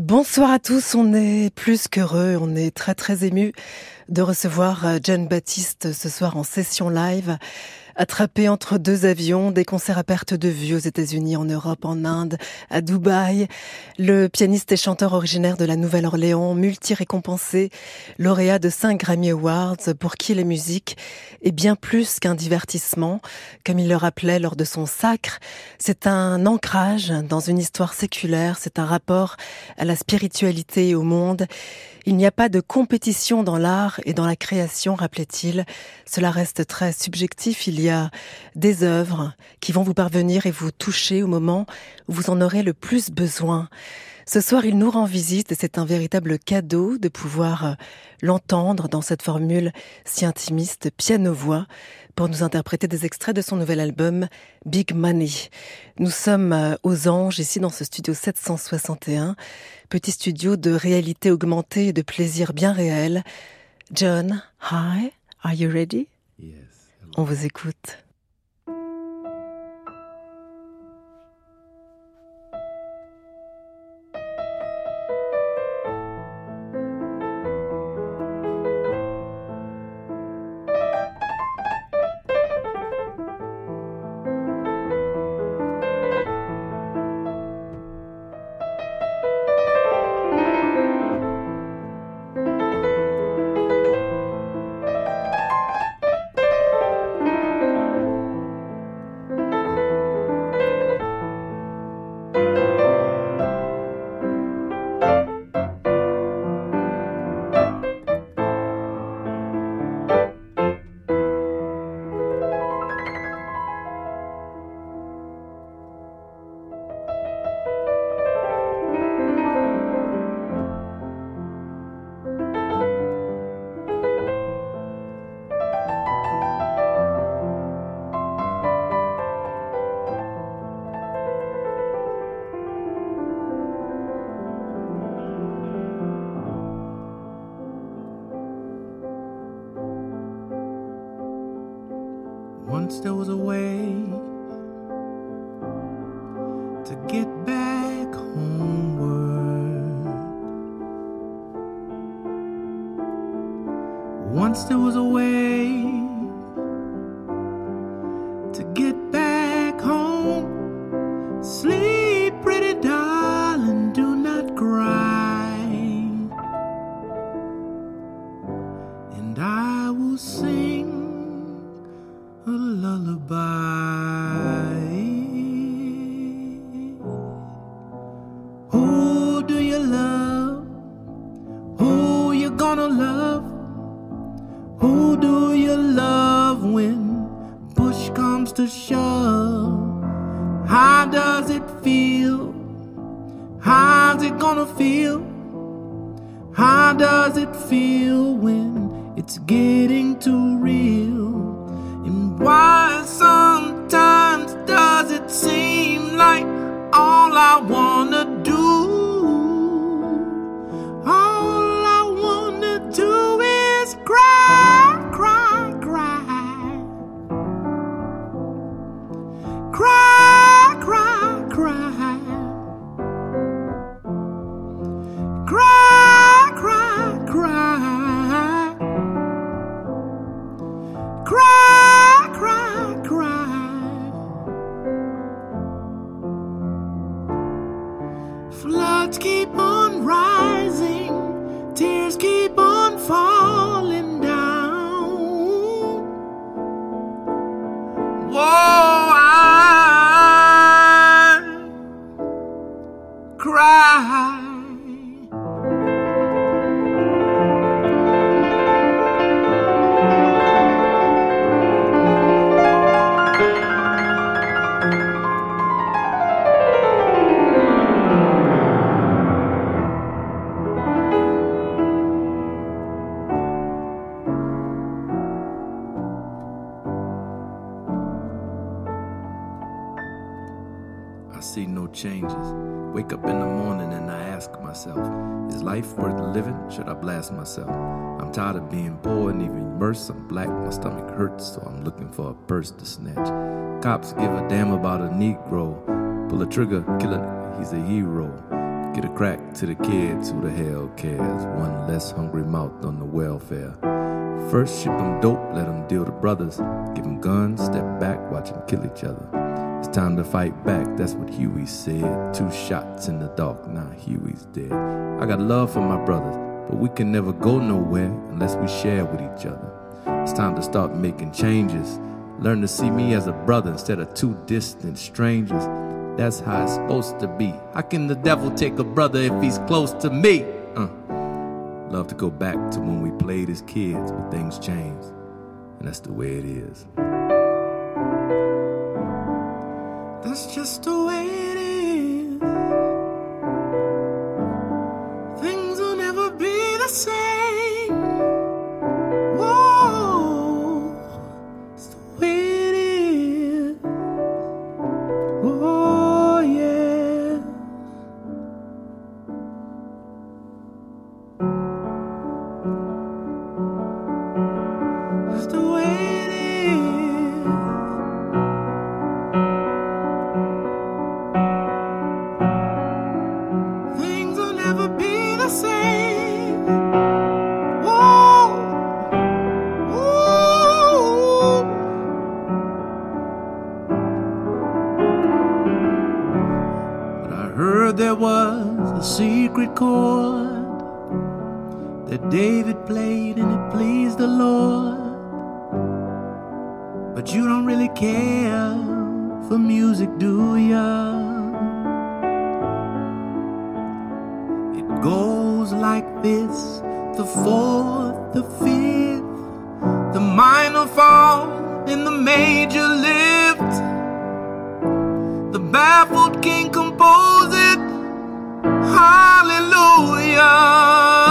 Bonsoir à tous, on est plus qu'heureux, on est très très ému de recevoir Jon Batiste ce soir en session live. Attrapé entre deux avions, des concerts à perte de vue aux États-Unis, en Europe, en Inde, à Dubaï. Le pianiste et chanteur originaire de la Nouvelle-Orléans, multi-récompensé, lauréat de 5 Grammy Awards, pour qui la musique est bien plus qu'un divertissement. Comme il le rappelait lors de son sacre, c'est un ancrage dans une histoire séculaire, c'est un rapport à la spiritualité et au monde. Il n'y a pas de compétition dans l'art et dans la création, rappelait-il. Cela reste très subjectif. Il y a des œuvres qui vont vous parvenir et vous toucher au moment où vous en aurez le plus besoin. Ce soir, il nous rend visite et c'est un véritable cadeau de pouvoir l'entendre dans cette formule si intimiste, piano-voix, pour nous interpréter des extraits de son nouvel album Big Money. Nous sommes aux Anges, ici dans ce studio 761, petit studio de réalité augmentée et de plaisir bien réel. Jon, hi, are you ready? Yes. On vous écoute. Once there was a way to get back homeward. Once there was a way to get back home. Sleep, pretty darling, do not cry, and I will sing a lullaby. Who do you love? Who you gonna love? Who do you love when push comes to shove? How does it feel? How's it gonna feel? How does it feel when it's getting too real? And why sometimes does it seem like all I wanna do, all I wanna do is cry, cry, cry, cry, cry, cry, cry, cry, cry, cry, cry, cry. Floods keep on rising, tears keep on falling down. Whoa, I cry. I see no changes. Wake up in the morning and I ask myself, is life worth living? Should I blast myself? I'm tired of being poor and even worse. I'm black, my stomach hurts, so I'm looking for a purse to snatch. Cops give a damn about a Negro. Pull a trigger, kill it, he's a hero. Get a crack to the kids, who the hell cares? One less hungry mouth on the welfare. First ship them dope, let them deal to brothers. Give them guns, step back, watch them kill each other. It's time to fight back, that's what Huey said. 2 shots in the dark, now Huey's dead. I got love for my brothers, but we can never go nowhere unless we share with each other. It's time to start making changes. Learn to see me as a brother instead of 2 distant strangers. That's how it's supposed to be. How can the devil take a brother if he's close to me? Love to go back to when we played as kids, but things changed, and that's the way it is. That's just the way it is. Things will never be the same. Whoa, it's the way it is. Oh, yeah. It's the way it is. Things will never be the same. Whoa, whoa. But I heard there was a secret chord that David played and it pleased the Lord. But you don't really care for music, do ya? It goes like this: the 4th, the 5th, the minor fall, and the major lift. The baffled king composed it. Hallelujah.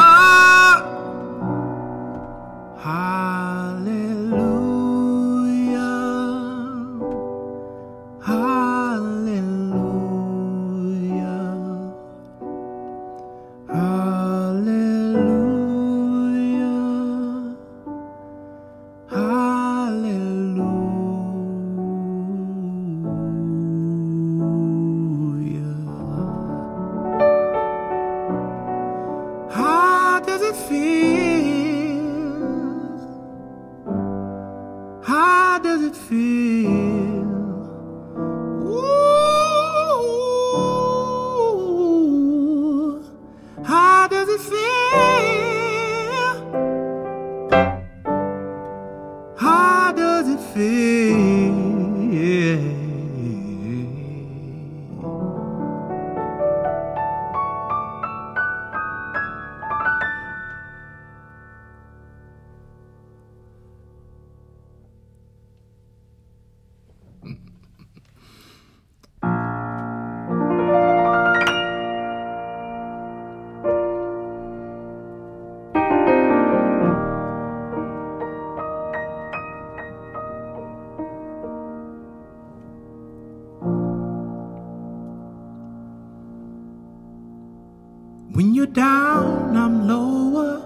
When you're down, I'm lower.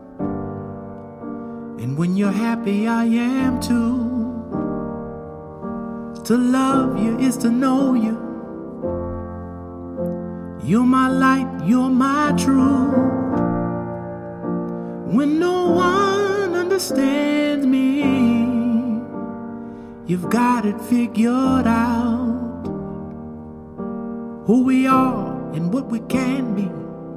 And when you're happy, I am too. To love you is to know you. You're my light, you're my truth. When no one understands me, you've got it figured out. Who we are and what we can be.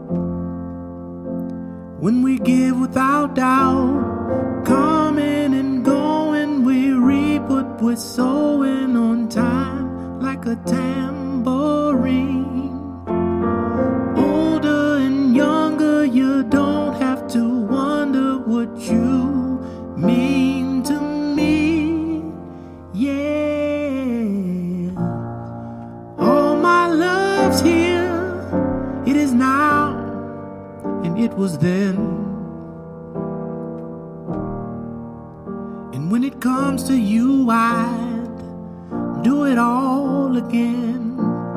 When we give without doubt, coming and going, we reap what we're sowing on time, like a tambourine. Older and younger, you don't have to wonder what you mean to me. Yeah, all my love's here, it is now. And it was then. And when it comes to you, I'd do it all again.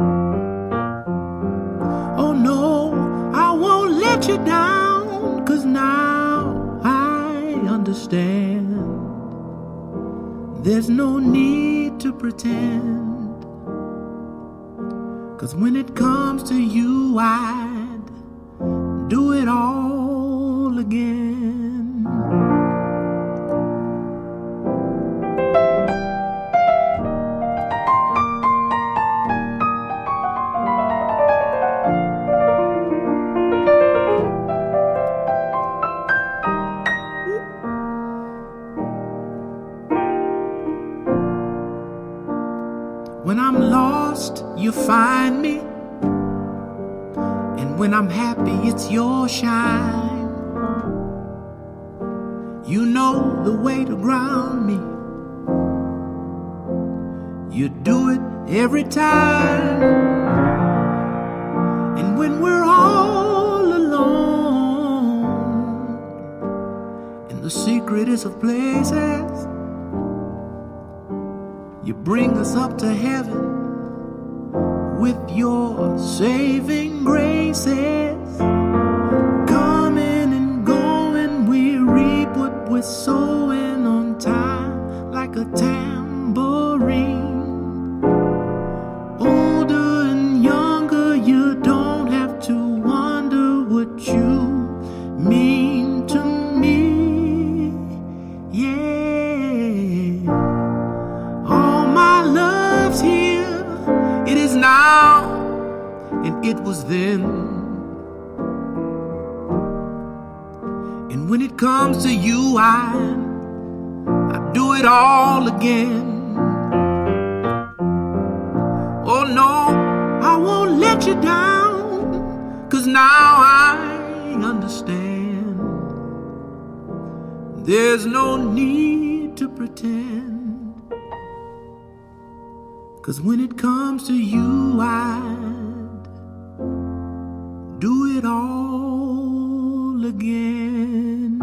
Oh no, I won't let you down, 'cause now I understand. There's no need to pretend, 'cause when it comes to you, I it all again. When I'm lost, you find me. And when I'm happy, it's your shine. You know the way to ground me. You do it every time. And when we're all alone, in the secretest of places, you bring us up to heaven with your saving graces. Coming and going, we reap what we're sowing on time, like a tambourine. Older and younger, you don't have to wonder what you mean to me. Yeah. Here, it is now, and it was then. And when it comes to you, I do it all again. Oh no, I won't let you down, 'cause now I understand. There's no need to pretend. 'Cause when it comes to you, I'd do it all again.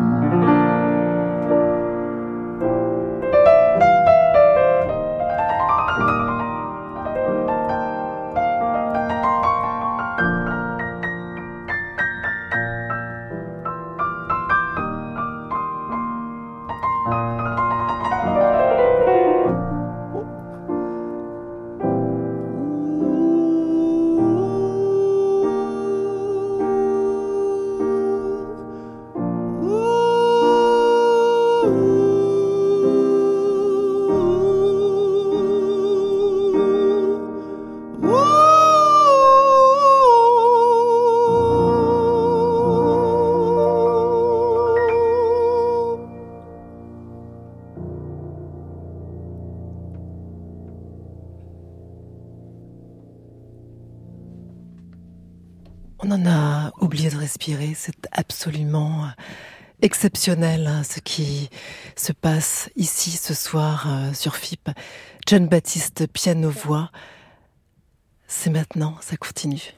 On en a oublié de respirer, c'est absolument exceptionnel ce qui se passe ici ce soir sur FIP. John Baptiste, piano-voix, c'est maintenant, ça continue.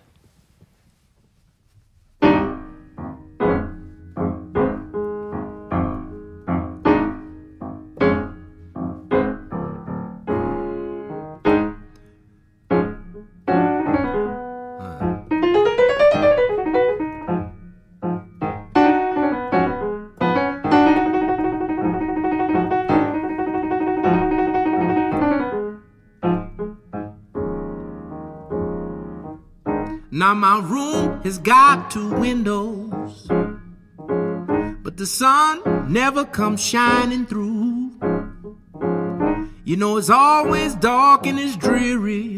Now my room has got 2 windows, but the sun never comes shining through. You know it's always dark and it's dreary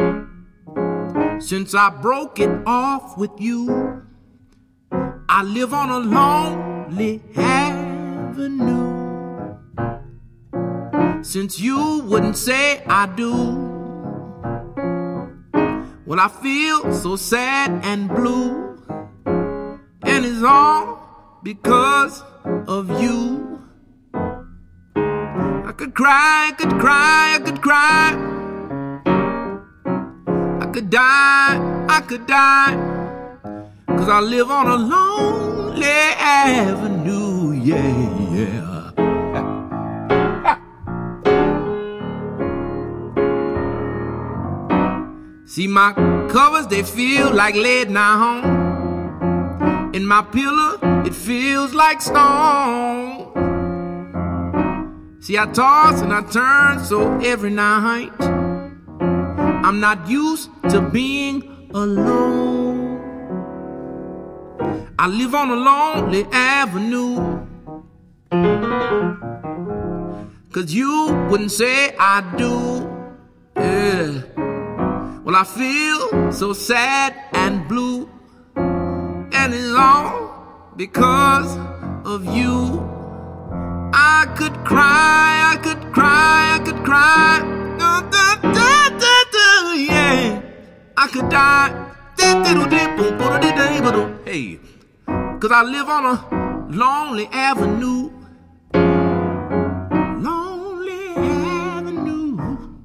since I broke it off with you. I live on a lonely avenue since you wouldn't say I do. Well, I feel so sad and blue, and it's all because of you. I could cry, I could cry, I could cry. I could die, 'cause I live on a lonely avenue, yeah, yeah. See, my covers, they feel like lead now. And my pillow, it feels like stone. See, I toss and I turn so every night. I'm not used to being alone. I live on a lonely avenue. 'Cause you wouldn't say I do. Yeah. Well, I feel so sad and blue, and it's all because of you. I could cry, I could cry, I could cry. Yeah, I could die. Hey, 'cause I live on a lonely avenue. Lonely avenue.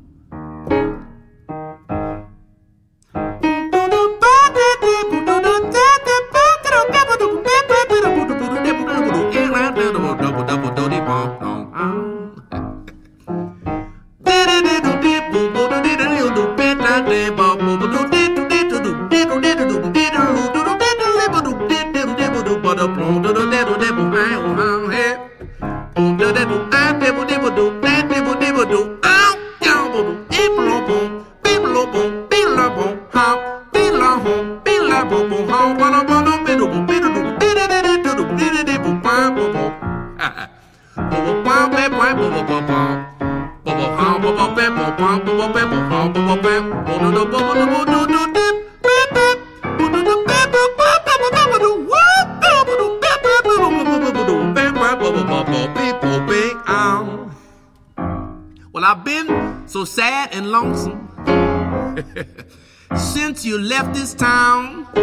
Well, I've been so sad and lonesome since you left this town.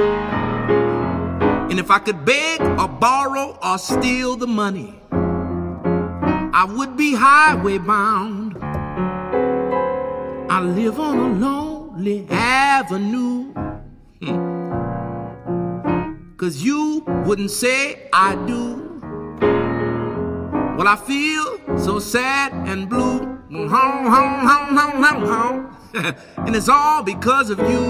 And if I could beg or borrow or steal the money, I would be highway bound. I live on a lonely avenue. 'Cause you wouldn't say I do. Well, I feel so sad and blue. And it's all because of you.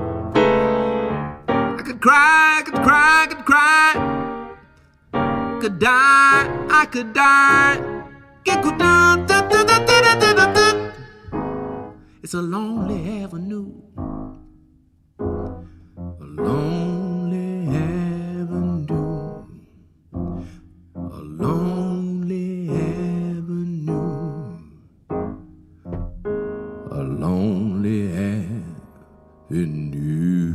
I could cry, I could cry, I could cry. Could die, I could die. It's a lonely avenue. A lonely avenue. A lonely avenue. A lonely avenue.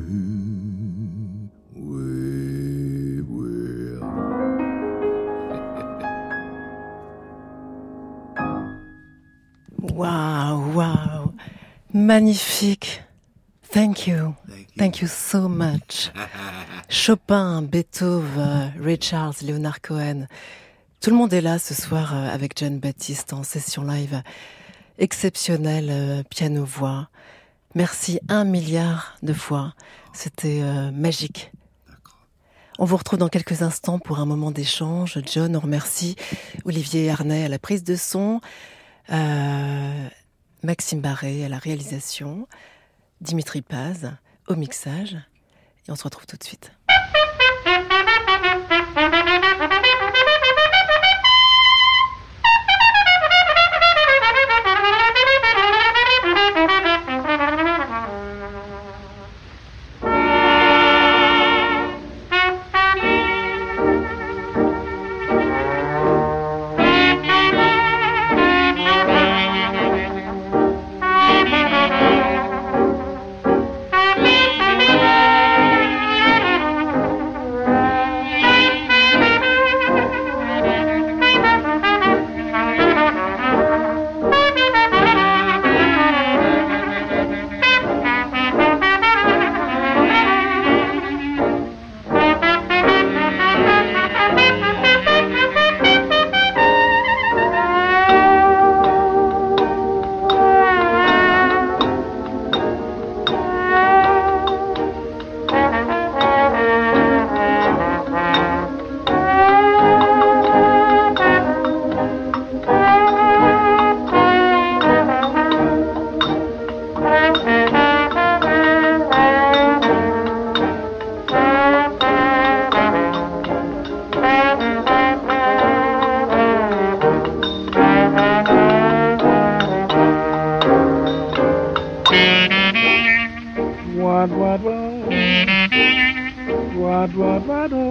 Wow, wow. Magnifique. Thank you. Thank you so much. Chopin, Beethoven, Ray Charles, Leonard Cohen. Tout le monde est là ce soir avec John Baptiste en session live exceptionnelle, piano-voix. Merci 1 milliard de fois. C'était magique. On vous retrouve dans quelques instants pour un moment d'échange. John, on remercie Olivier Arnay à la prise de son, Maxime Barré à la réalisation, Dimitri Paz au mixage. Et on se retrouve tout de suite.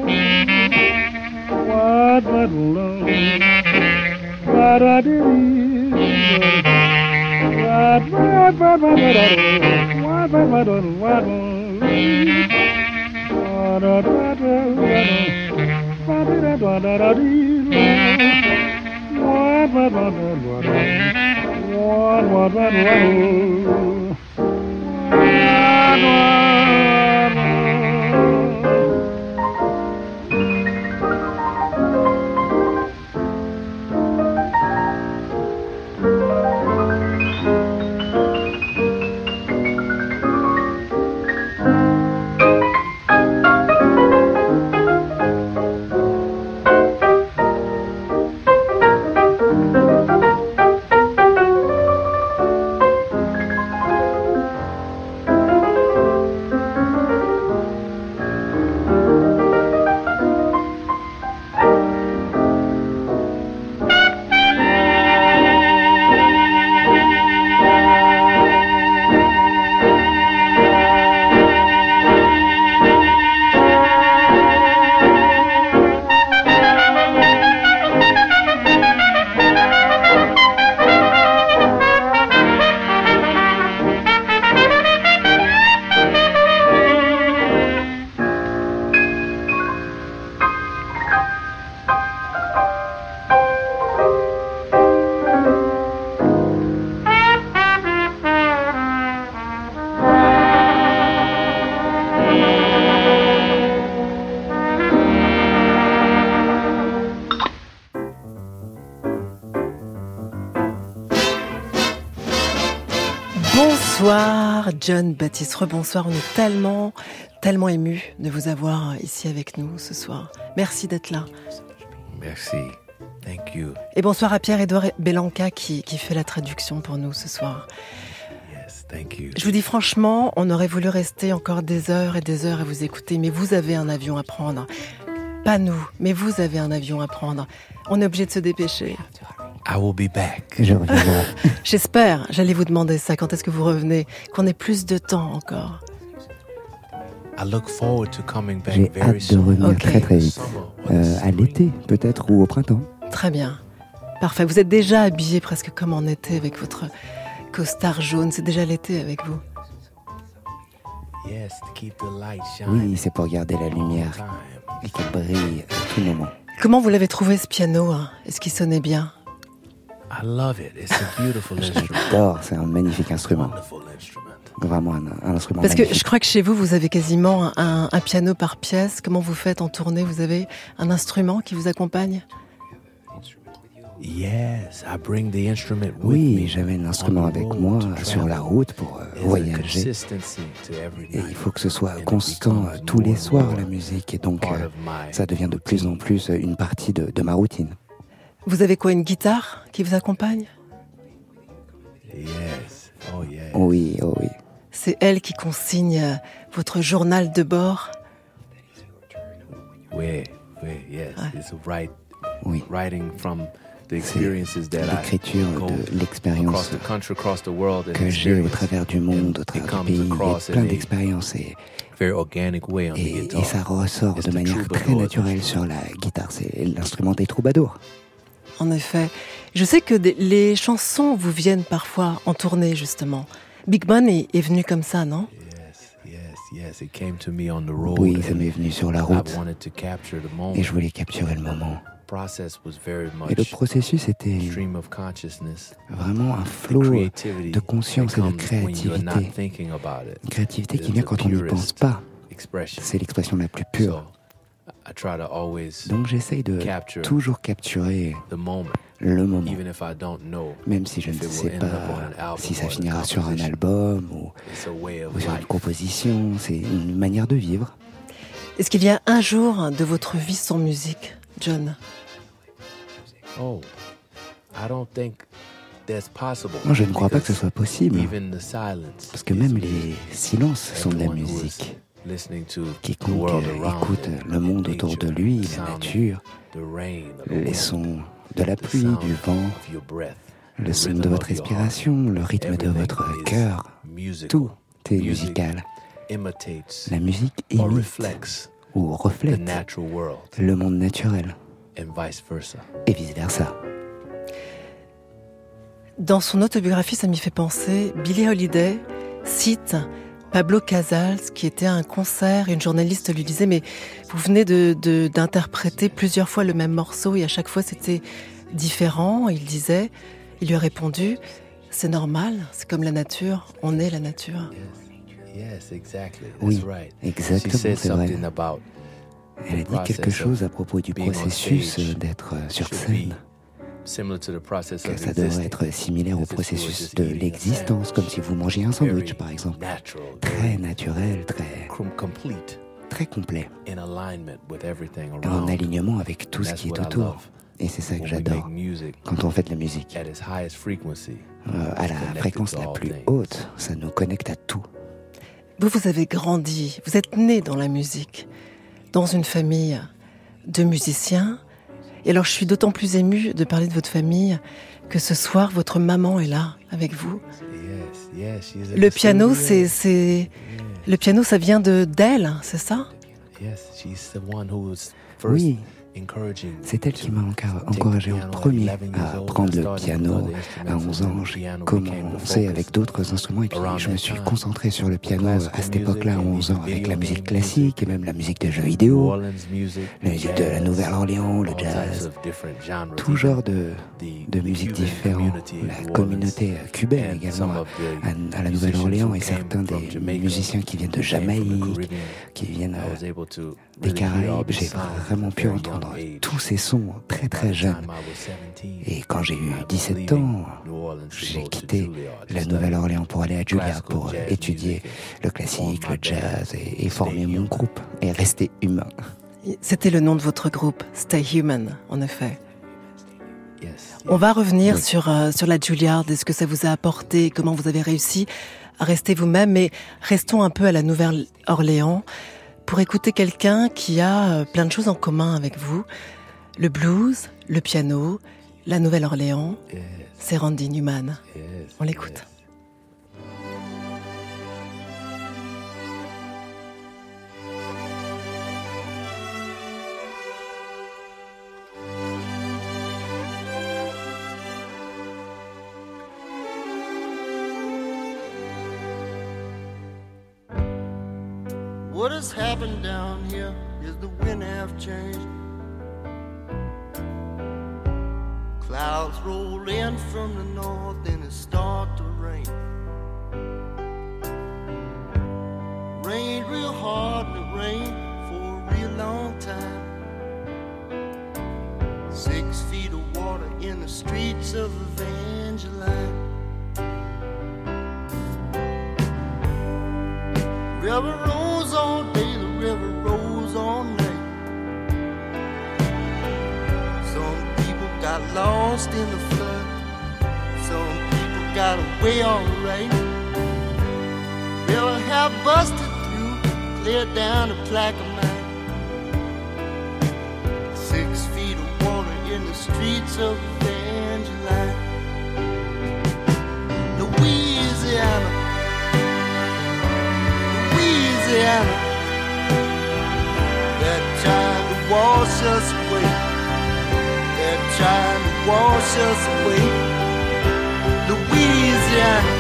Bonsoir John Baptiste, rebonsoir, on est tellement émus de vous avoir ici avec nous ce soir. Merci d'être là. Merci, thank you. Et bonsoir à Pierre-Édouard Belanca qui fait la traduction pour nous ce soir. Yes, thank you. Je vous dis franchement, on aurait voulu rester encore des heures et des heures à vous écouter, mais vous avez un avion à prendre. Pas nous, mais vous avez un avion à prendre. On est obligé de se dépêcher. I will be back. Je reviendrai. J'espère, j'allais vous demander ça, quand est-ce que vous revenez, qu'on ait plus de temps encore. I look forward to coming back J'ai very hâte de soon. revenir Ok. très très vite. À l'été, peut-être, ou au printemps. Très bien. Parfait. Vous êtes déjà habillé presque comme en été avec votre costard jaune. C'est déjà l'été avec vous. Yes, to keep the light shining Oui, c'est pour garder la all lumière the time. et qu'elle brille à tout moment. Comment vous l'avez trouvé ce piano, hein? Est-ce qu'il sonnait bien? I love it. It's a beautiful instrument. J'adore, c'est un magnifique instrument. Wonderful instrument. Vraiment un instrument Parce que magnifique. je crois que chez vous, vous avez quasiment un piano par pièce. Comment vous faites en tournée? Vous avez un instrument qui vous accompagne? Yes, I bring the instrument with Oui, me j'amène on l'instrument the avec road moi to sur la travel. route pour There's a voyager. consistency to every Et night. il faut que ce soit And it constant becomes tous les more and soirs, more la musique. Et donc, part of my ça devient de plus en plus une partie de ma routine. Vous avez quoi, une guitare qui vous accompagne? Yes. Oh yes. Oui, oh oui. C'est elle qui consigne votre journal de bord? Yes. It's Oui. writing from the C'est experiences that I l'écriture go de across l'expérience the country, across the world, and que j'ai au experience travers du monde, au It travers comes du pays. Il y across a plein in a d'expériences very organic way on the et guitar. ça ressort It's de the manière très troubadour. naturelle sur la guitare. C'est l'instrument des troubadours. En effet. Je sais que les chansons vous viennent parfois en tournée, justement. Big Bun est venu comme ça, non? Yes. It came to me on the road. Oui, ça and m'est venu sur la I route wanted to capture the moment. et je voulais capturer le moment. Process was very Et le much processus était stream of consciousness. vraiment un The flot creativity de conscience et de that comes when you're not créativité. thinking about it. Une créativité qui It's vient the quand on n'y pense purest pas. expression. C'est l'expression la plus pure. So, I try to always Donc j'essaye de capture toujours capturer the moment, le moment. even if I don't know. Même si je ne if it will sais end up on an pas album si ça or a finira sur un composition. album ou It's a way of sur une life. composition, c'est une manière de vivre. Est-ce qu'il y a un jour de votre vie sans musique, John? Oh, I don't think that's possible. Moi, je ne crois pas que because ce soit possible, even the silence parce que is même music. les silences sont de la Everyone who is musique. listening to the Quiconque world around écoute him, le monde autour de lui, the la sound of nature, the rain, of the les wind, sons de la the pluie, sound du vent, of your breath, le the son rhythm de of votre your heart. respiration, le rythme de Everything votre is cœur. musical. Tout est Music musical. imitates La musique or imite reflects ou reflète le monde naturel, et vice-versa. Dans son autobiographie, ça m'y fait penser, Billie Holiday cite Pablo Casals, qui était à un concert, et une journaliste lui disait « Mais vous venez d'interpréter plusieurs fois le même morceau, et à chaque fois c'était différent. » Il lui a répondu « C'est normal, c'est comme la nature, on est la nature. » Oui, exactement, c'est vrai. Elle a dit quelque chose à propos du processus d'être sur scène, que ça devrait être similaire au processus de l'existence, comme si vous mangiez un sandwich, par exemple. Très naturel, très complet, en alignement avec tout ce qui est autour. Et c'est ça que j'adore, quand on fait de la musique. À la fréquence la plus haute, ça nous connecte à tout. Vous avez grandi, vous êtes né dans la musique, dans une famille de musiciens. Et alors je suis d'autant plus émue de parler de votre famille que ce soir, votre maman est là avec vous. Le piano, le piano, ça vient d'elle, c'est ça? Oui. C'est elle qui m'a encouragé en premier à prendre le piano. À 11 ans, j'ai commencé avec d'autres instruments et puis je me suis concentré sur le piano à cette époque-là, à 11 ans, avec la musique classique et même la musique de jeux vidéo, la musique de la Nouvelle-Orléans, le jazz, tout genre de musique différente. La communauté cubaine également à la Nouvelle-Orléans et certains des musiciens qui viennent de Jamaïque, qui viennent des Caraïbes. J'ai vraiment pu entendre tous ces sons très très jeunes. Et quand j'ai eu 17 ans, j'ai quitté la Nouvelle-Orléans pour aller à Juilliard pour étudier le classique, le jazz et former mon groupe et rester humain. C'était le nom de votre groupe, Stay Human, en effet. On va revenir sur la Juilliard et ce que ça vous a apporté, comment vous avez réussi à rester vous-même, mais restons un peu à la Nouvelle-Orléans pour écouter quelqu'un qui a plein de choses en commun avec vous. Le blues, le piano, la Nouvelle-Orléans, c'est Randy Newman. On l'écoute. What has happened down here is the wind have changed. Clouds roll in from the north and it start to rain. Rained real hard and it rained for a real long time. 6 feet of water in the streets of Evangeline. River rolls all day, the river rolls all night. Some people got lost in the flood. Some people got away alright. River have busted through, cleared down the Plaquemine. 6 feet of water in the streets of Evangeline. Louisiana, they're trying to wash us away. They're trying to wash us away. Louisiana,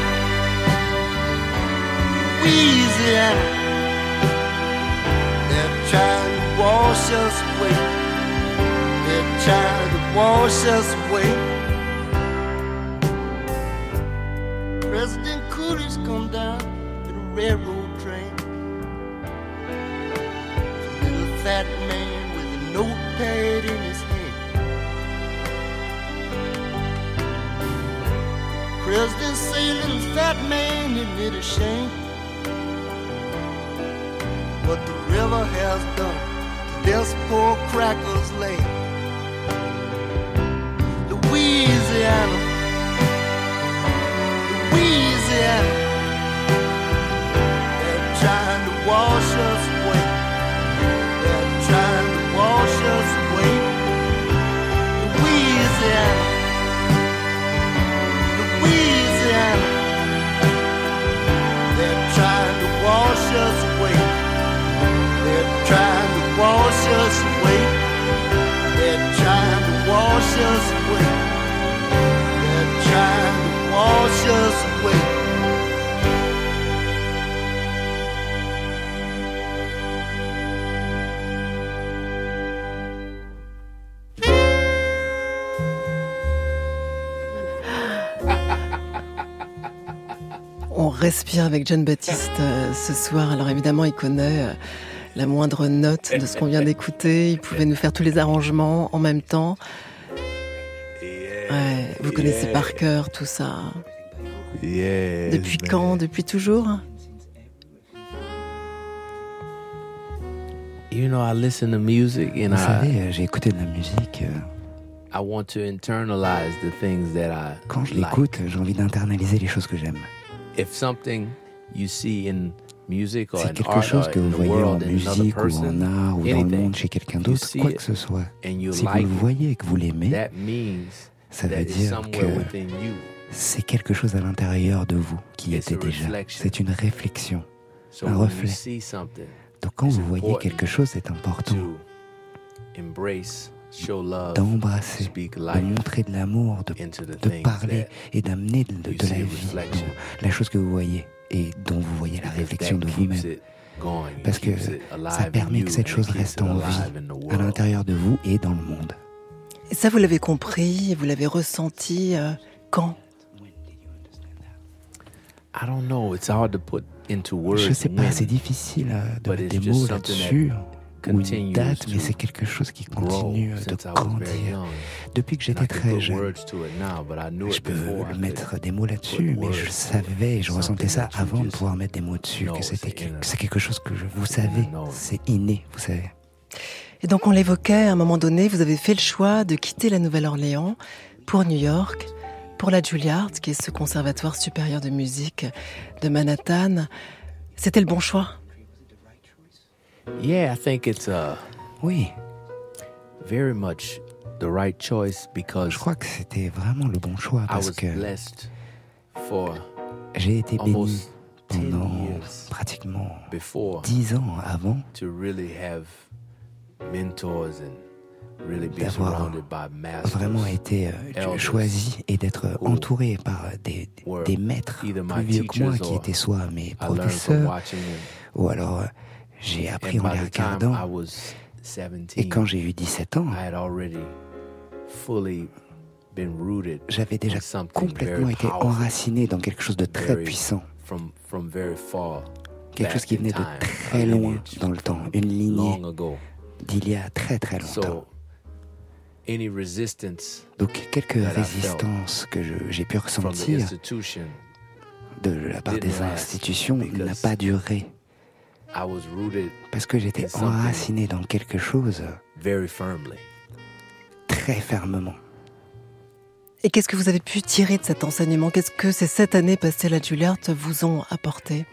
they're trying to wash us away. They're trying to wash us away. President Coolidge come down to the railroad train. Fat man with a notepad in his hand. President say, little fat man, isn't it a shame what the river has done to this poor cracker's land? Louisiana, they're trying to wash us away. Trying to wash us away. Louisiana, they're trying to wash us away. They're trying to respire avec John Baptiste ce soir. Alors évidemment, il connaît la moindre note de ce qu'on vient d'écouter. Il pouvait nous faire tous les arrangements en même temps. Ouais, vous connaissez par cœur tout ça. Depuis quand? Depuis toujours? You know, I listen to music and Vous savez, j'ai écouté de la musique. I want to internalize the things that I Quand je l'écoute, j'ai envie d'internaliser les choses que j'aime. If something you see in music or C'est in quelque art chose or que in vous the voyez en world in another musique ou person, en art ou dans le anything, monde chez quelqu'un you d'autre, see quoi it que ce soit, and you si like vous le voyez et que vous l'aimez, that means ça veut that it's dire somewhere que within you. c'est quelque chose à l'intérieur de vous qui It's était a déjà. reflection. C'est une réflexion, So un when you reflet. see something, Donc quand it's vous voyez important quelque chose, c'est important to embrace, show love, d'embrasser, speak de life montrer de l'amour, into the de things parler that et d'amener de you la see vie reflection. dans la chose que vous voyez et dont vous voyez la because réflexion that de keeps vous-même. it going. It Parce que keeps it alive ça in permet you que cette and it chose keeps reste it en vie alive in the à world. l'intérieur de vous et dans le monde. Et ça, vous l'avez compris, vous l'avez ressenti quand? I don't know, it's hard to put into words. Je sais pas, when, c'est difficile de but mettre it's des mots just something là-dessus ou une continues date, mais to c'est quelque chose qui grow continue de since I was very grandir. young. Depuis que And j'étais I can très put jeune, words to it now, but I knew je it peux before I mettre could des mots là-dessus, put mais je words savais, je to ressentais ça something that you avant de just pouvoir mettre des mots dessus, know, que it's inner. c'est quelque chose que vous savez, know. c'est inné, vous savez. Et donc on l'évoquait, à un moment donné, vous avez fait le choix de quitter la Nouvelle-Orléans pour New York, pour la Juilliard, qui est ce conservatoire supérieur de musique de Manhattan. C'était le bon choix? Yeah, I think it's Oui, very much the right choice because je crois que c'était vraiment le bon choix I parce was que blessed for j'ai été béni almost 10 pendant years pratiquement before 10 ans avant to really have mentors and really be d'avoir surrounded by masters. vraiment été elders choisi et d'être who entouré par des maîtres either plus my vieux que moi teachers qui or étaient soit mes I learned from professeurs watching them. ou alors j'ai appris And en by les the time I regardant. was 17, Et quand j'ai eu 17 ans, I had already fully been rooted j'avais déjà in something complètement very été powerful, enraciné dans quelque chose de très very- puissant, from very far quelque chose back qui in venait de time, très a loin lineage dans le temps, une lignée long ago. d'il y a très très longtemps. So any resistance Donc quelques that I résistances que j'ai pu from the ressentir institution, de la part didn't des last institutions n'a because pas duré I was rooted parce que j'étais in something enraciné dans quelque chose very firmly. très fermement. Et qu'est-ce que vous avez pu tirer de cet enseignement? Qu'est-ce que ces 7 années passées à la Juilliard vous ont apporté?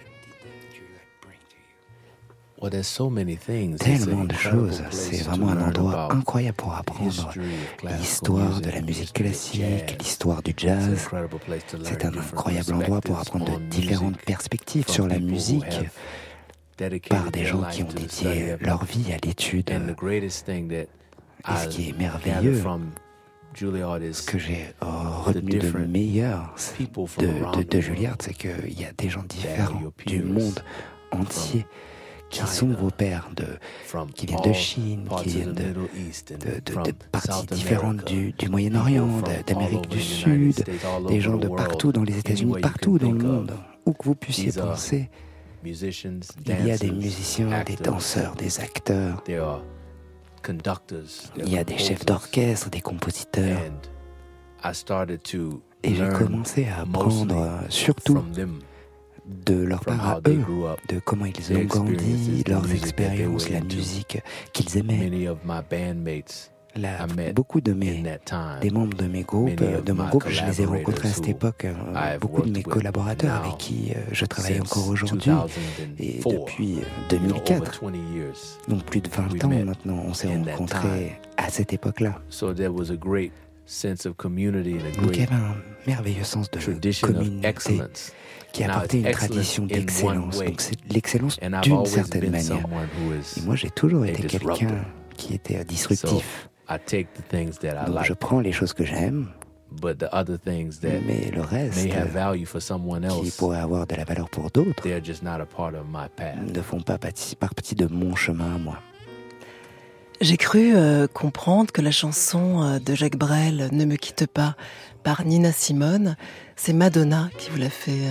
Well, there's so many things. It's Tellement an de incredible choses, place c'est to vraiment un learn endroit about incroyable pour the apprendre history of classical l'histoire de la music, musique history of classique, jazz. l'histoire du It's an jazz. incredible place to learn C'est un different incroyable endroit pour perspectives apprendre on de différentes music perspectives from sur la people who musique have dedicated par des their gens life qui ont to the dédié study of leur it. vie à l'étude. And the greatest thing that Et ce I qui est gather merveilleux, from Juilliard is ce que j'ai retenu de different meilleur people from around de the Juilliard, world c'est qu'il y a des gens that are différents your du peers, monde entier qui sont China, vos pères, from qui viennent de all Chine, parts qui of viennent the Middle East and de from parties South différentes America, du Moyen-Orient, people from d'Amérique all du over the United Sud, States, all des over gens the de world, partout dans les États-Unis, anywhere you partout can dans le think of. monde, où que vous puissiez These are penser. musicians, Il y a des dancers, musiciens, des actors, danseurs, des acteurs, there are conductors, there il y a are des chefs composers. d'orchestre, des compositeurs. And I started to Et j'ai learn commencé à apprendre mostly surtout from them, de leur from part how à they eux, grew up. de comment ils their ont grandi, experiences, the leurs music that they expériences, were la into. musique qu'ils aimaient. Many of my bandmates Là, I met beaucoup de in that time. des membres de mes groupes, Many of de mon my groupe, je les ai rencontrés à cette collaborators époque, I've beaucoup de mes worked with collaborateurs now avec qui je travaille since encore aujourd'hui. Et 2004, depuis you know, over 2004, 20 years. donc plus de 20 we ans met maintenant, on s'est in that rencontrés à cette époque-là. So there was a great sense of community and a Donc il y great avait un merveilleux sens de tradition of communauté excellence. qui Now, apportait it's une excellence tradition in d'excellence. one way. Donc c'est l'excellence And I've d'une always certaine been manière. someone who is Et moi j'ai toujours a été quelqu'un disruptor. qui était disruptif. I take the things that I Donc je like, prends les choses que j'aime, but the other things that mais le reste may have value for someone qui else, pourrait avoir de la valeur pour d'autres they're just not a part of my path. ne font pas partie de mon chemin à moi. J'ai cru comprendre que la chanson de Jacques Brel, Ne me quitte pas, par Nina Simone, c'est Madonna qui vous l'a fait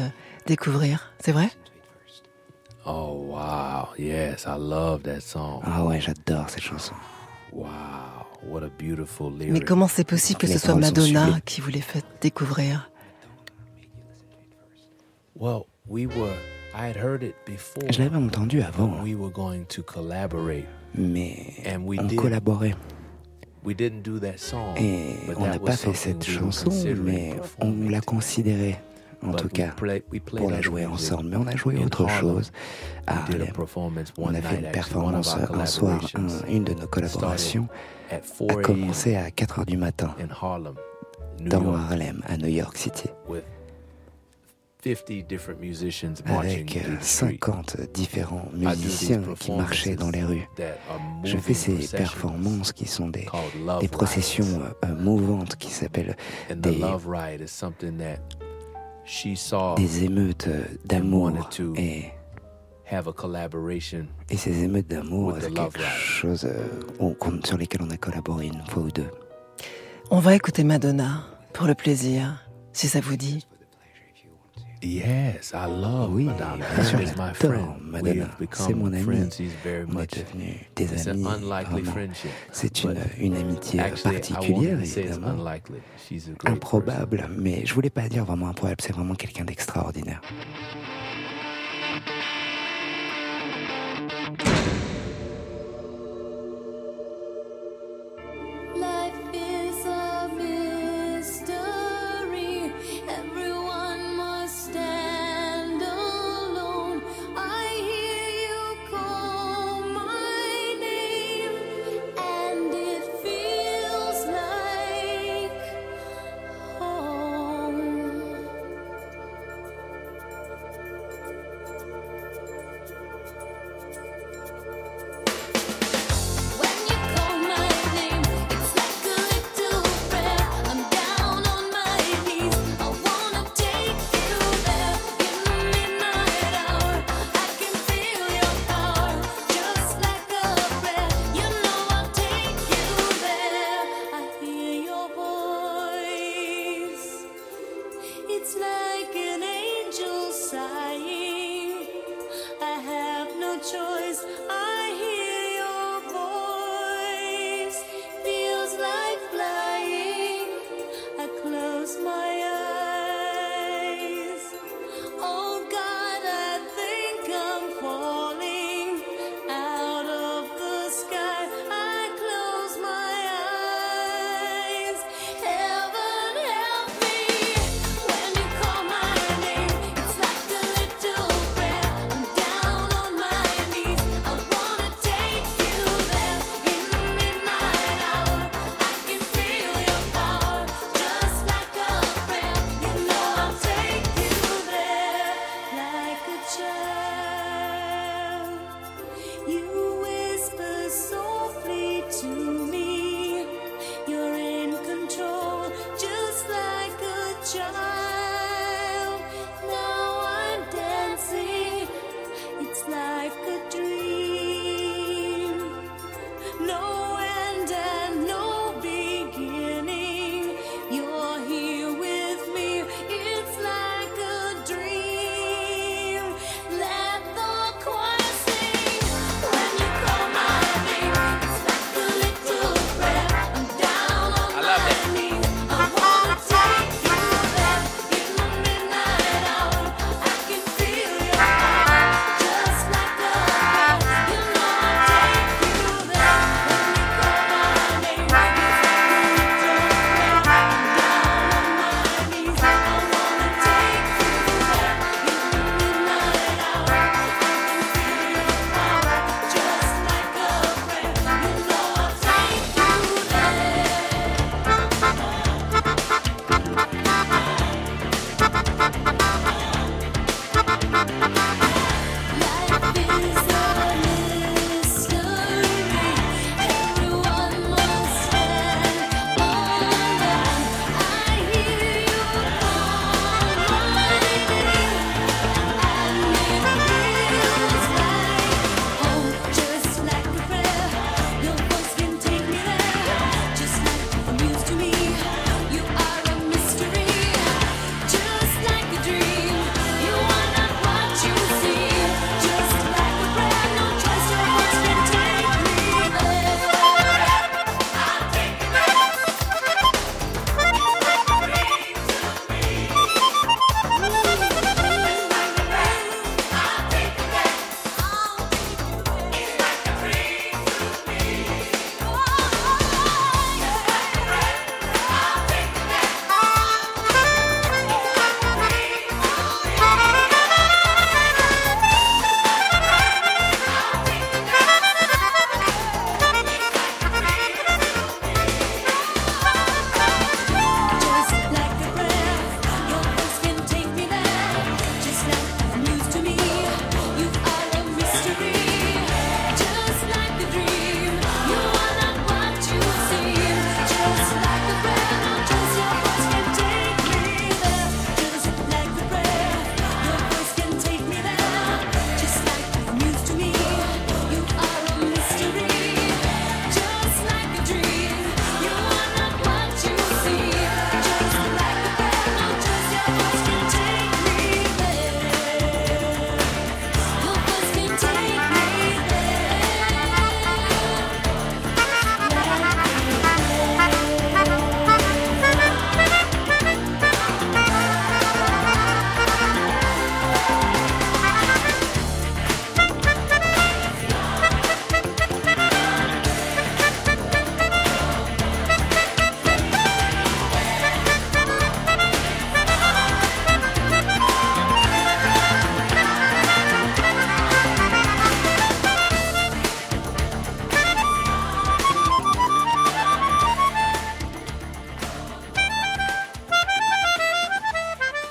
découvrir, c'est vrai? Oh wow, yes, I love that song. Ah ouais, j'adore cette chanson. Wow, what a beautiful lyric. Mais comment c'est possible que ce soit Madonna qui vous l'ait fait découvrir? Well, I had heard it before. Je l'avais entendu avant. We were going to collaborate. Mais on collaborait. We didn't do that song, et on n'a pas fait cette chanson, mais on l'a considérée, en tout cas, pour la jouer ensemble. Mais on a joué autre chose à Harlem. On a fait une performance un soir, une de nos collaborations a commencé à 4h du matin dans Harlem, à New York City. Avec 50 différents musiciens qui marchaient dans les rues. Je fais ces performances qui sont des processions mouvantes qui s'appellent des émeutes d'amour. Et ces émeutes d'amour, c'est quelque chose sur lesquelles on a collaboré une fois ou deux. On va écouter Madonna pour le plaisir, si ça vous dit. Yes, I love Madonna. Bien sûr, j'adore Madonna. C'est mon ami. On est devenus des amis. Vraiment. C'est une amitié particulière, évidemment. Improbable, mais je voulais pas dire vraiment improbable. C'est vraiment quelqu'un d'extraordinaire.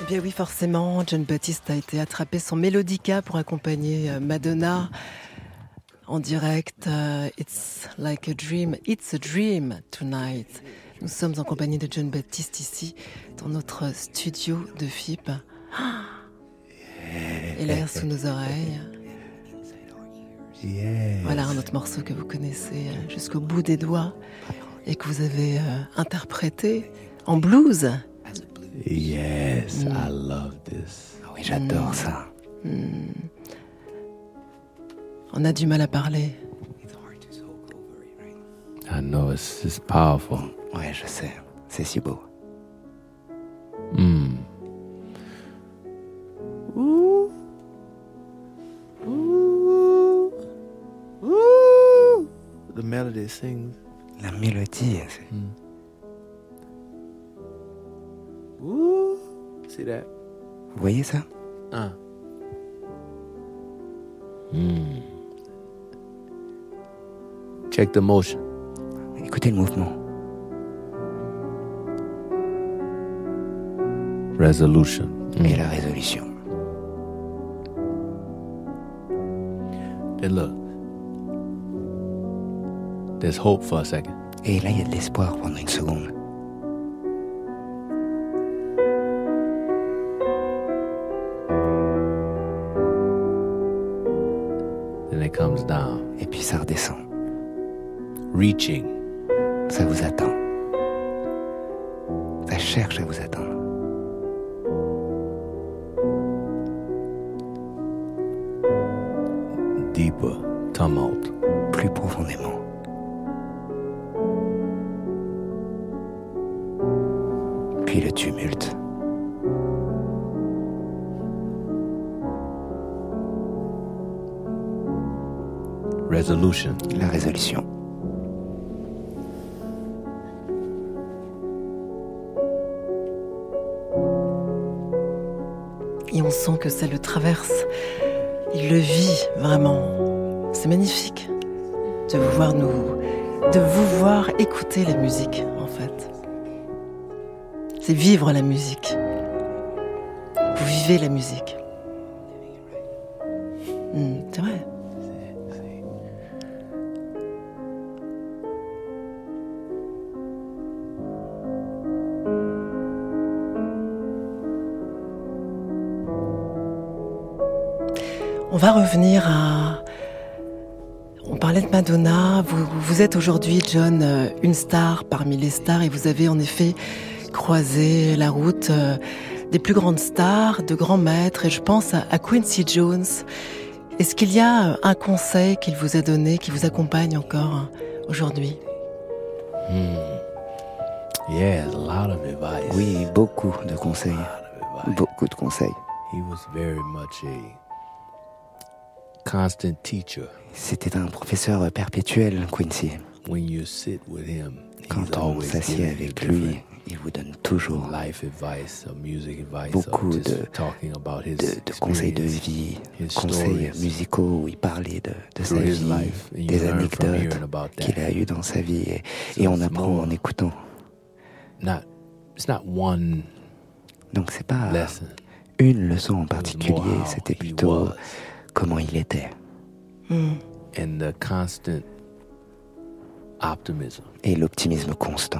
Bien oui, forcément, Jon Batiste a été attrapé son mélodica pour accompagner Madonna en direct. It's like a dream, it's a dream tonight. Nous sommes en compagnie de Jon Batiste ici, dans notre studio de FIP. Et l'air sous nos oreilles. Voilà un autre morceau que vous connaissez jusqu'au bout des doigts et que vous avez interprété en blues. Yes, I love this. Oui, j'adore ça. On a du mal à parler. I know, it's powerful. Ouais, je sais. C'est si beau. Ooh. Ooh. Ooh. The melody sings. La mélodie, c'est... Ooh. See that? Vous voyez ça? Check the motion. Écoutez le mouvement. Resolution. Et la résolution. And look, there's hope for a second. Et là, il y a de l'espoir pendant une seconde. Then it comes down. Et puis ça redescend. Reaching. Ça vous attend. Ça cherche à vous attendre. Deeper tumult. Plus profondément. Puis le tumulte. Resolution. La résolution. Et on sent que ça le traverse. Il le vit vraiment. C'est magnifique de vous voir écouter la musique, en fait. C'est vivre la musique. Vous vivez la musique. C'est vrai. On va revenir à... On parlait de Madonna. Vous êtes aujourd'hui, Jon, une star parmi les stars et vous avez en effet croisé la route des plus grandes stars, de grands maîtres. Et je pense à Quincy Jones. Est-ce qu'il y a un conseil qu'il vous a donné, qui vous accompagne encore aujourd'hui? Yeah, a lot of advice. Oui, beaucoup de conseils. Beaucoup de conseils. He was very much a constant teacher. C'était un professeur perpétuel, Quincy. When you sit with him, quand on s'assied avec lui, il vous donne toujours beaucoup de conseils de vie, conseils musicaux où il parlait de sa vie, des anecdotes qu'il a eues dans sa vie. Et on apprend en écoutant. Donc c'est pas une leçon en particulier, c'était plutôt comment il était. And the constant optimism. Et l'optimisme constant.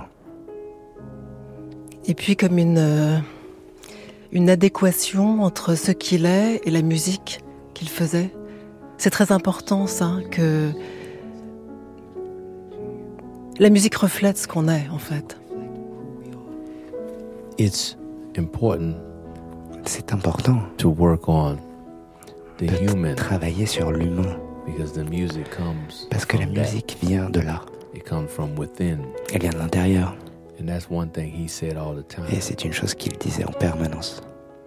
Et puis comme une adéquation entre ce qu'il est et la musique qu'il faisait. C'est très important ça, que la musique reflète ce qu'on est en fait. It's important. C'est important to work on the human. Travailler sur l'humain. Parce que la musique vient de là. Elle vient de l'intérieur. Et c'est une chose qu'il disait en permanence.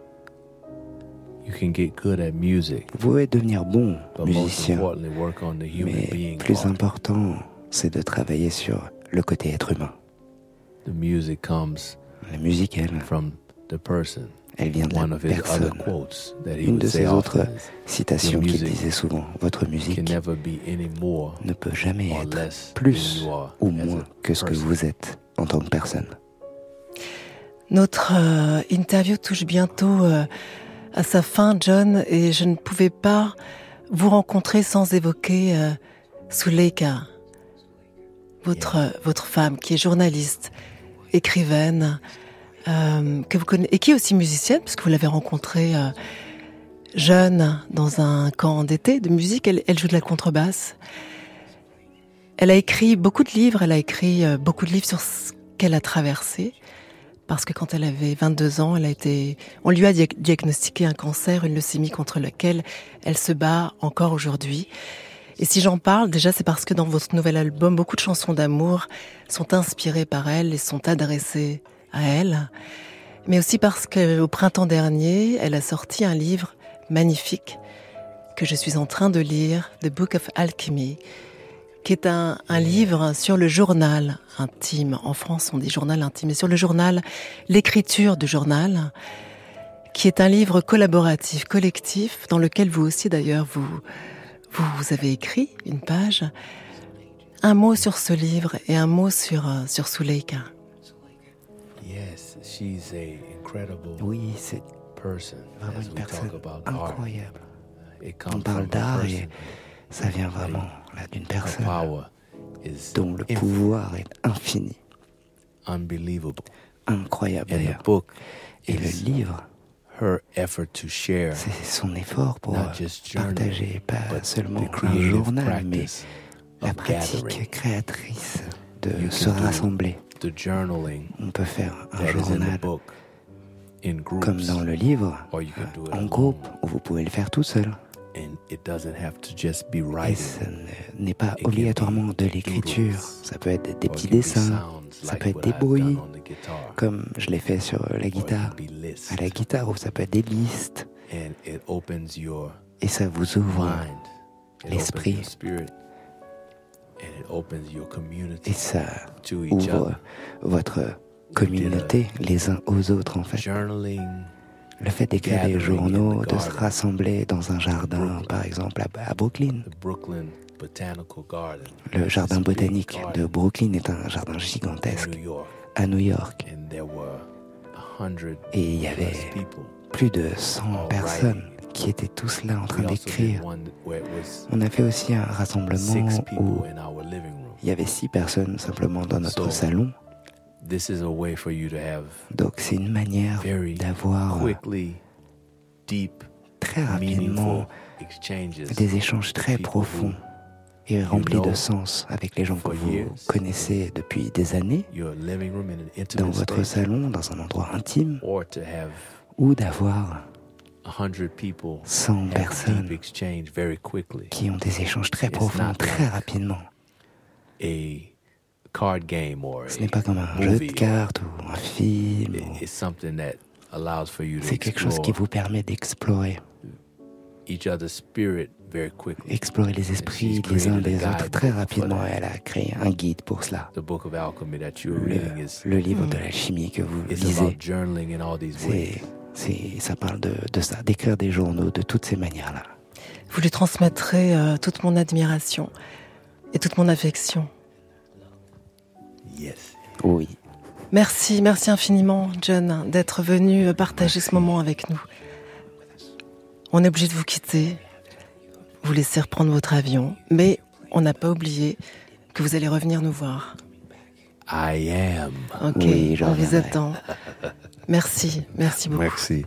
Vous pouvez devenir bon musicien, mais plus important, c'est de travailler sur le côté être humain. La musique, elle vient de la personne. Une de ses autres citations qu'il disait souvent, votre musique ne peut jamais être plus ou moins que ce que vous êtes en tant que personne. Notre interview touche bientôt à sa fin, John, et je ne pouvais pas vous rencontrer sans évoquer Suleika, votre femme, qui est journaliste, écrivaine, que vous connaissez, et qui est aussi musicienne, puisque vous l'avez rencontrée jeune dans un camp d'été de musique. Elle joue de la contrebasse. Elle a écrit beaucoup de livres. Elle a écrit beaucoup de livres sur ce qu'elle a traversé. Parce que quand elle avait 22 ans, on lui a diagnostiqué un cancer, une leucémie contre laquelle elle se bat encore aujourd'hui. Et si j'en parle, déjà, c'est parce que dans votre nouvel album, beaucoup de chansons d'amour sont inspirées par elle et sont adressées à elle. Mais aussi parce qu'au printemps dernier, elle a sorti un livre magnifique que je suis en train de lire, The Book of Alchemy, qui est un livre sur le journal intime. En France, on dit journal intime. Et sur le journal, l'écriture du journal, qui est un livre collaboratif, collectif, dans lequel vous aussi, d'ailleurs, vous avez écrit une page. Un mot sur ce livre et un mot sur Suleika. Oui, c'est vraiment une personne incroyable. On parle d'art et ça vient vraiment là d'une personne dont le pouvoir est infini. Incroyable d'ailleurs. Et le livre, c'est son effort pour partager pas seulement un journal, mais la pratique créatrice de se rassembler. On peut faire un journal comme dans le livre, en groupe, ou vous pouvez le faire tout seul. Et ce n'est pas obligatoirement de l'écriture, ça peut être des petits dessins, ça peut être des bruits, comme je l'ai fait sur la guitare, à la guitare, ou ça peut être des listes. Et ça vous ouvre l'esprit. Et ça ouvre votre communauté les uns aux autres, en fait. Le fait d'écrire des journaux, de se rassembler dans un jardin, par exemple à Brooklyn. Le jardin botanique de Brooklyn est un jardin gigantesque à New York. Et il y avait plus de 100 personnes qui étaient tous là en train d'écrire. On a fait aussi un rassemblement où il y avait 6 personnes simplement dans notre salon. Donc c'est une manière d'avoir très rapidement des échanges très profonds et remplis de sens avec les gens que vous connaissez depuis des années, dans votre salon, dans un endroit intime, ou d'avoir 100 personnes qui ont des échanges très profonds très rapidement. Ce n'est pas comme un jeu de cartes ou un film. C'est quelque chose qui vous permet d'explorer. Explorer les esprits les uns des autres très rapidement. Elle a créé un guide pour cela. Le livre de l'alchimie que vous lisez, ça parle de ça, d'écrire des journaux de toutes ces manières-là. Vous lui transmettrez toute mon admiration et toute mon affection. Oui. Merci infiniment, John, d'être venu partager ce moment avec nous. On est obligé de vous quitter, vous laisser reprendre votre avion, mais on n'a pas oublié que vous allez revenir nous voir. Ok, oui, on vous attend. Merci beaucoup. Merci.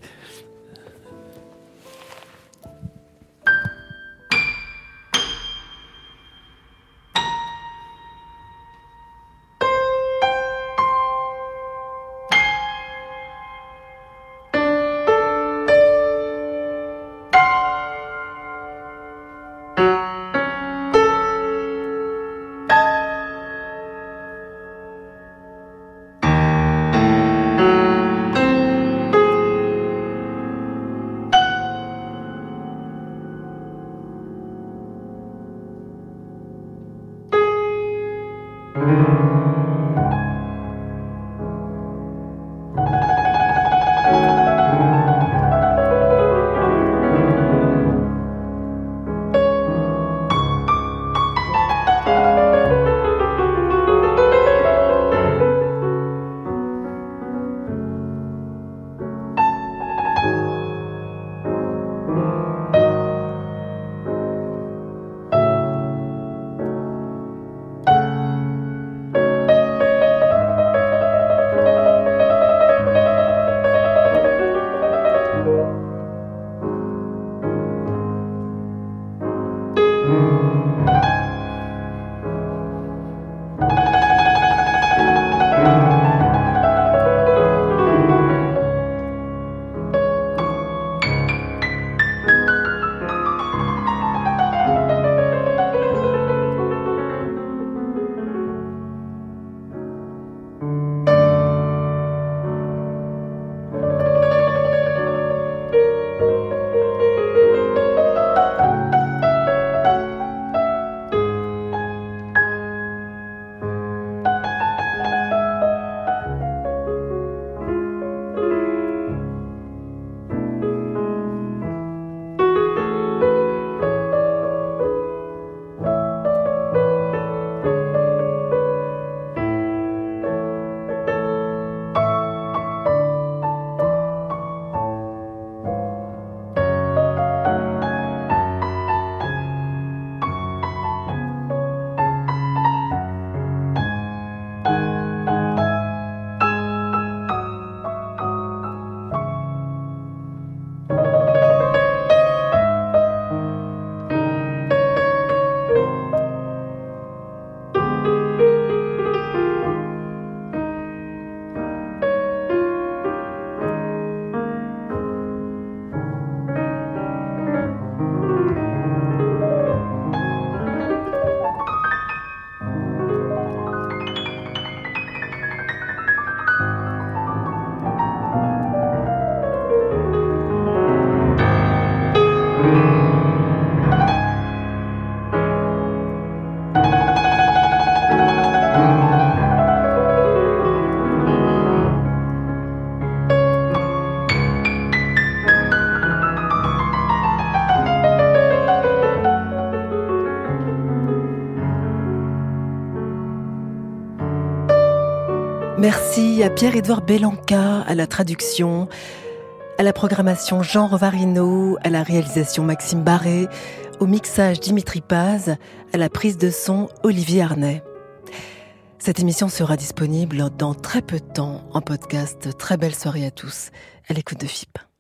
Merci à Pierre-Édouard Bellanca, à la traduction, à la programmation Jean Rovarino, à la réalisation Maxime Barré, au mixage Dimitri Paz, à la prise de son Olivier Arnay. Cette émission sera disponible dans très peu de temps en podcast. Très belle soirée à tous à l'écoute de FIP.